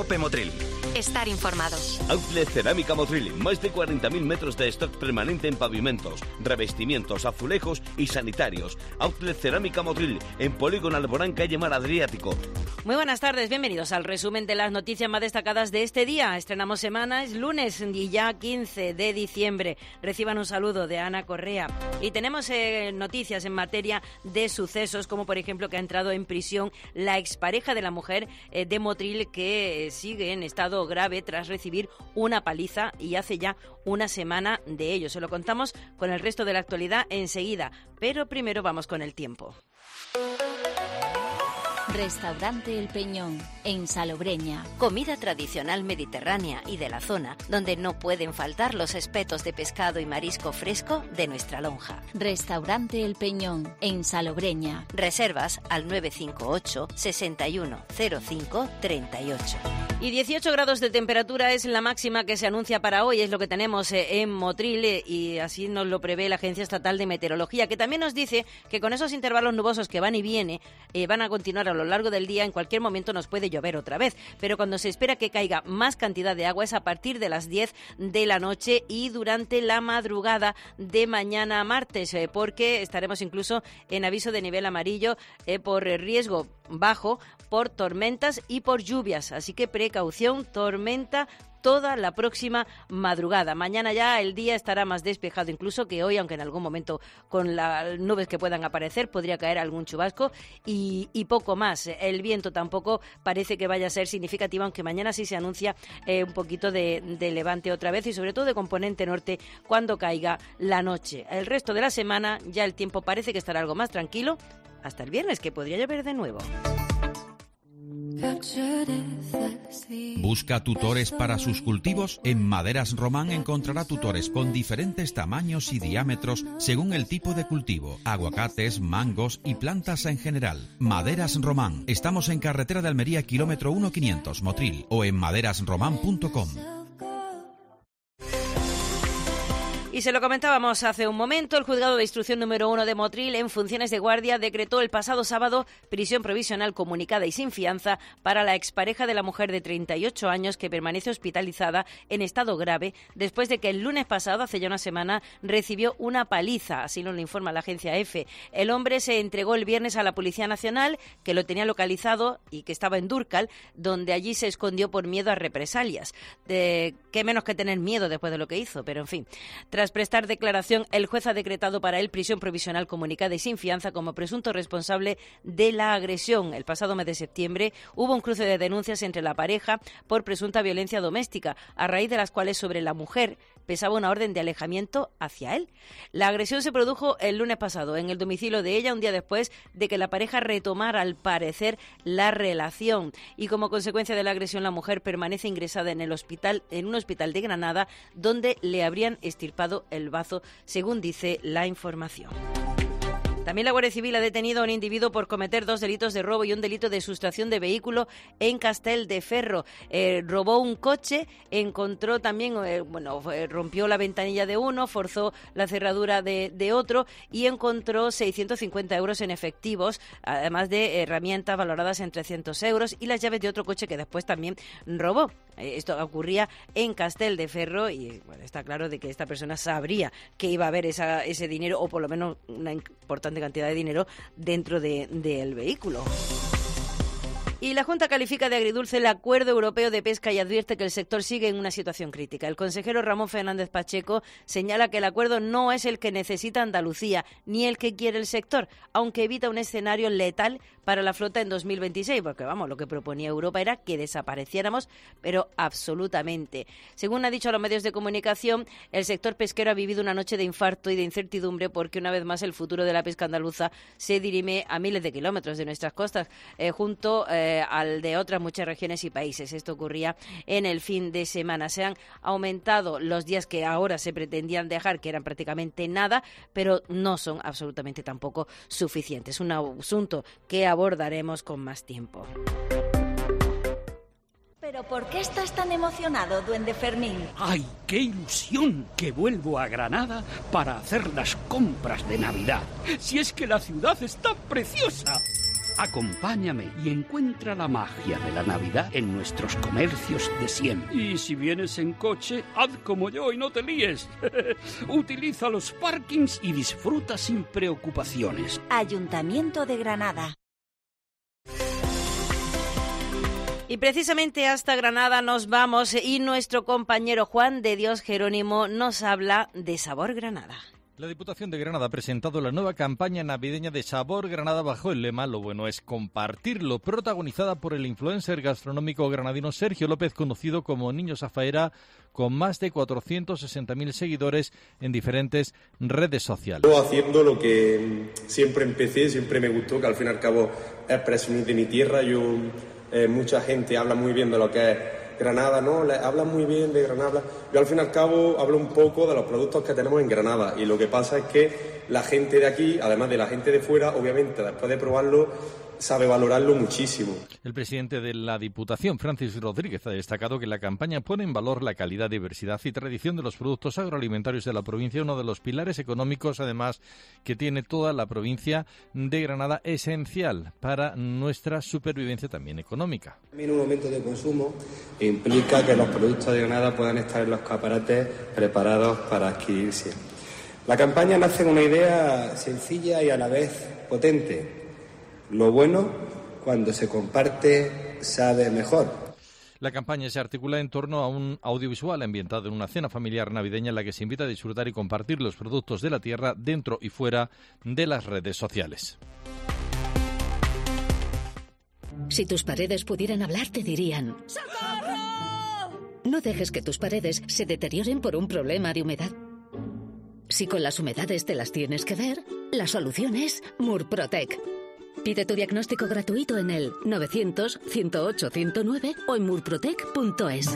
Cope Motril. Estar informados. Outlet Cerámica Motril, más de 40.000 metros de stock permanente en pavimentos, revestimientos, azulejos y sanitarios. Outlet Cerámica Motril, en Polígono Alborán, calle Mar Adriático. Muy buenas tardes, bienvenidos al resumen de las noticias más destacadas de este día. Estrenamos semana, es lunes y ya 15 de diciembre. Reciban un saludo de Ana Correa. Y tenemos noticias en materia de sucesos, como por ejemplo que ha entrado en prisión la expareja de la mujer de Motril, que sigue en estado grave tras recibir una paliza y hace ya una semana de ello. Se lo contamos con el resto de la actualidad enseguida, pero primero vamos con el tiempo. Restaurante El Peñón, en Salobreña. Comida tradicional mediterránea y de la zona, donde no pueden faltar los espetos de pescado y marisco fresco de nuestra lonja. Restaurante El Peñón, en Salobreña. Reservas al 958 61 05 38. Y 18 grados de temperatura es la máxima que se anuncia para hoy, es lo que tenemos en Motril, y así nos lo prevé la Agencia Estatal de Meteorología, que también nos dice que con esos intervalos nubosos que van y vienen, van a continuar a lo largo del día. En cualquier momento nos puede llover otra vez, pero cuando se espera que caiga más cantidad de agua es a partir de las 10 de la noche y durante la madrugada de mañana martes, porque estaremos incluso en aviso de nivel amarillo por riesgo bajo, por tormentas y por lluvias, así que precaución, tormenta toda la próxima madrugada. Mañana ya el día estará más despejado incluso que hoy, aunque en algún momento con las nubes que puedan aparecer podría caer algún chubasco y poco más. El viento tampoco parece que vaya a ser significativo, aunque mañana sí se anuncia un poquito de levante otra vez y sobre todo de componente norte cuando caiga la noche. El resto de la semana ya el tiempo parece que estará algo más tranquilo hasta el viernes, que podría llover de nuevo. ¿Busca tutores para sus cultivos? En Maderas Román encontrará tutores con diferentes tamaños y diámetros según el tipo de cultivo, aguacates, mangos y plantas en general. Maderas Román. Estamos en carretera de Almería, kilómetro 1500, Motril, o en maderasromán.com. Y se lo comentábamos hace un momento, el Juzgado de Instrucción número 1 de Motril, en funciones de guardia, decretó el pasado sábado prisión provisional comunicada y sin fianza para la expareja de la mujer de 38 años que permanece hospitalizada en estado grave después de que el lunes pasado, hace ya una semana, recibió una paliza, así nos lo informa la agencia EFE. El hombre se entregó el viernes a la Policía Nacional, que lo tenía localizado y que estaba en Dúrcal, donde allí se escondió por miedo a represalias. Qué menos que tener miedo después de lo que hizo, pero en fin. Tras prestar declaración, el juez ha decretado para él prisión provisional comunicada y sin fianza como presunto responsable de la agresión. El pasado mes de septiembre hubo un cruce de denuncias entre la pareja por presunta violencia doméstica, a raíz de las cuales sobre la mujer pesaba una orden de alejamiento hacia él. La agresión se produjo el lunes pasado en el domicilio de ella, un día después de que la pareja retomara, al parecer, la relación. Y como consecuencia de la agresión, la mujer permanece ingresada en un hospital de Granada, donde le habrían extirpado el bazo, según dice la información. También la Guardia Civil ha detenido a un individuo por cometer 2 delitos de robo y un delito de sustracción de vehículo en Castelldefels. Robó un coche, encontró también, rompió la ventanilla de uno, forzó la cerradura de otro y encontró 650 euros en efectivos, además de herramientas valoradas en 300 euros y las llaves de otro coche que después también robó. Esto ocurría en Castelldefels y bueno, está claro de que esta persona sabría que iba a haber ese dinero, o por lo menos una importante cantidad de dinero dentro del vehículo. Y la Junta califica de agridulce el Acuerdo Europeo de Pesca y advierte que el sector sigue en una situación crítica. El consejero Ramón Fernández Pacheco señala que el acuerdo no es el que necesita Andalucía ni el que quiere el sector, aunque evita un escenario letal para la flota en 2026, porque lo que proponía Europa era que desapareciéramos, pero absolutamente. Según ha dicho a los medios de comunicación, el sector pesquero ha vivido una noche de infarto y de incertidumbre porque una vez más el futuro de la pesca andaluza se dirime a miles de kilómetros de nuestras costas, junto al de otras muchas regiones y países. Esto ocurría en el fin de semana. Se han aumentado los días que ahora se pretendían dejar, que eran prácticamente nada, pero no son absolutamente tampoco suficientes. Un asunto que abordaremos con más tiempo. ¿Pero por qué estás tan emocionado, Duende Fermín? ¡Ay, qué ilusión! Que vuelvo a Granada para hacer las compras de Navidad. Si es que la ciudad está preciosa. Acompáñame y encuentra la magia de la Navidad en nuestros comercios de siempre. Y si vienes en coche, haz como yo y no te líes. Utiliza los parkings y disfruta sin preocupaciones. Ayuntamiento de Granada. Y precisamente hasta Granada nos vamos y nuestro compañero Juan de Dios Jerónimo nos habla de Sabor Granada. La Diputación de Granada ha presentado la nueva campaña navideña de Sabor Granada bajo el lema "Lo bueno es compartirlo", protagonizada por el influencer gastronómico granadino Sergio López, conocido como Niño Safaera, con más de 460.000 seguidores en diferentes redes sociales. Yo haciendo lo que siempre empecé, siempre me gustó, que al fin y al cabo es presumir de mi tierra. Mucha gente habla muy bien de lo que es Granada, ¿no? Habla muy bien de Granada. Yo al fin y al cabo hablo un poco de los productos que tenemos en Granada, y lo que pasa es que la gente de aquí, además de la gente de fuera, obviamente después de probarlo sabe valorarlo muchísimo. El presidente de la Diputación, Francis Rodríguez, ha destacado que la campaña pone en valor la calidad, diversidad y tradición de los productos agroalimentarios de la provincia, uno de los pilares económicos, además, que tiene toda la provincia de Granada, esencial para nuestra supervivencia también económica. En un momento de consumo implica que los productos de Granada puedan estar en los escaparates preparados para adquirirse. La campaña nace en una idea sencilla y a la vez potente. Lo bueno, cuando se comparte, sabe mejor. La campaña se articula en torno a un audiovisual ambientado en una cena familiar navideña en la que se invita a disfrutar y compartir los productos de la tierra dentro y fuera de las redes sociales. Si tus paredes pudieran hablar, te dirían: ¡socorro! No dejes que tus paredes se deterioren por un problema de humedad. Si con las humedades te las tienes que ver, la solución es Murprotec. Pide tu diagnóstico gratuito en el 900-108-109 o en murprotec.es.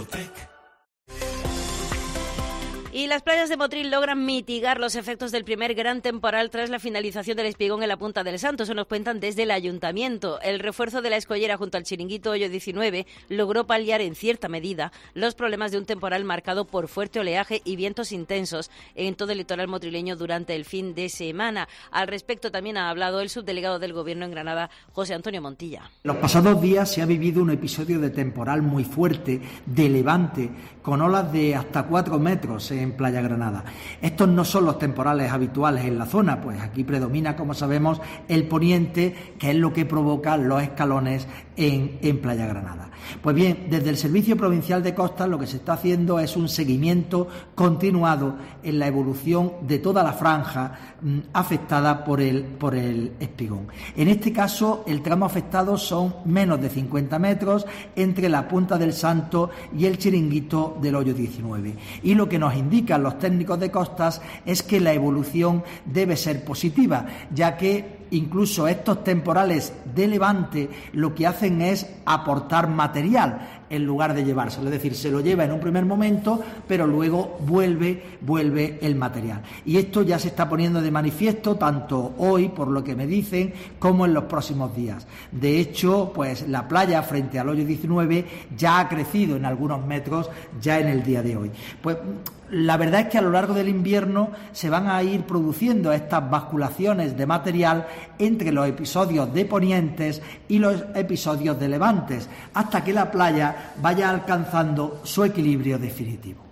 Y las playas de Motril logran mitigar los efectos del primer gran temporal tras la finalización del espigón en la Punta del Santo. Eso nos cuentan desde el Ayuntamiento. El refuerzo de la escollera junto al chiringuito Hoyo 19 logró paliar en cierta medida los problemas de un temporal marcado por fuerte oleaje y vientos intensos en todo el litoral motrileño durante el fin de semana. Al respecto también ha hablado el subdelegado del Gobierno en Granada, José Antonio Montilla. Los pasados días se ha vivido un episodio de temporal muy fuerte, de levante, con olas de hasta 4 metros en Playa Granada. Estos no son los temporales habituales en la zona, pues aquí predomina, como sabemos, el poniente, que es lo que provoca los escalones en Playa Granada. Pues bien, desde el Servicio Provincial de Costas lo que se está haciendo es un seguimiento continuado en la evolución de toda la franja afectada por el espigón. En este caso, el tramo afectado son menos de 50 metros entre la Punta del Santo y el chiringuito del Hoyo 19. Y lo que nos indican los técnicos de costas es que la evolución debe ser positiva, ya que incluso estos temporales de levante lo que hacen es aportar material en lugar de llevárselo, es decir, se lo lleva en un primer momento, pero luego vuelve el material. Y esto ya se está poniendo de manifiesto tanto hoy, por lo que me dicen, como en los próximos días. De hecho, pues la playa frente al Hoyo 19 ya ha crecido en algunos metros ya en el día de hoy. Pues la verdad es que a lo largo del invierno se van a ir produciendo estas basculaciones de material entre los episodios de ponientes y los episodios de levantes, hasta que la playa vaya alcanzando su equilibrio definitivo.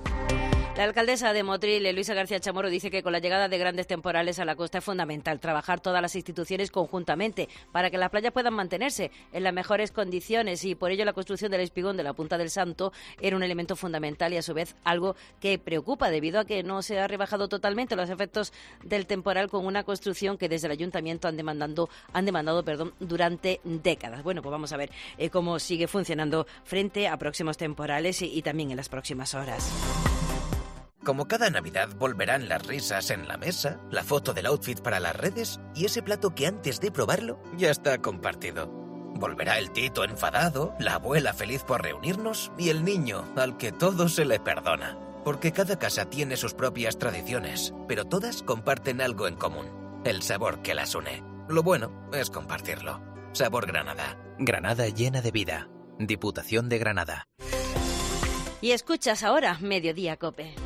La alcaldesa de Motril, Luisa García Chamorro, dice que con la llegada de grandes temporales a la costa es fundamental trabajar todas las instituciones conjuntamente para que las playas puedan mantenerse en las mejores condiciones, y por ello la construcción del espigón de la Punta del Santo era un elemento fundamental y a su vez algo que preocupa debido a que no se ha rebajado totalmente los efectos del temporal con una construcción que desde el Ayuntamiento han demandado durante décadas. Bueno, pues vamos a ver cómo sigue funcionando frente a próximos temporales y también en las próximas horas. Como cada Navidad volverán las risas en la mesa, la foto del outfit para las redes y ese plato que antes de probarlo ya está compartido. Volverá el Tito enfadado, la abuela feliz por reunirnos y el niño al que todo se le perdona. Porque cada casa tiene sus propias tradiciones, pero todas comparten algo en común, el sabor que las une. Lo bueno es compartirlo. Sabor Granada. Granada llena de vida. Diputación de Granada. Y escuchas ahora Mediodía COPE.